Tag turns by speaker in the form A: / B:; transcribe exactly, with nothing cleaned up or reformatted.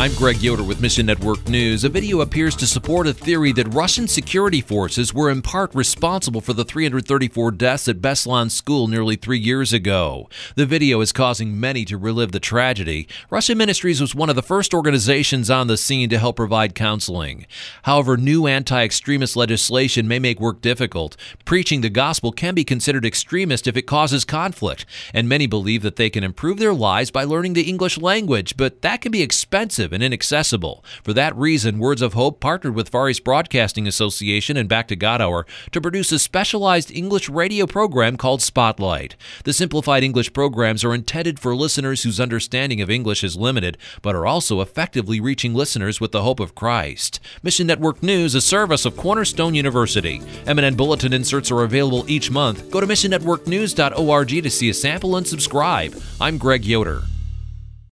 A: I'm Greg Yoder with Mission Network News. A video appears to support a theory that Russian security forces were in part responsible for the three hundred thirty-four deaths at Beslan School nearly three years ago. The video is causing many to relive the tragedy. Russian Ministries was one of the first organizations on the scene to help provide counseling. However, new anti-extremist legislation may make work difficult. Preaching the gospel can be considered extremist if it causes conflict, and many believe that they can improve their lives by learning the English language, but that can be expensive and inaccessible. For that reason, Words of Hope partnered with Far East Broadcasting Association and Back to God Hour to produce a specialized English radio program called Spotlight. The simplified English programs are intended for listeners whose understanding of English is limited, but are also effectively reaching listeners with the hope of Christ. Mission Network News, a service of Cornerstone University. M N N Bulletin inserts are available each month. Go to mission network news dot org to see a sample and subscribe. I'm Greg Yoder.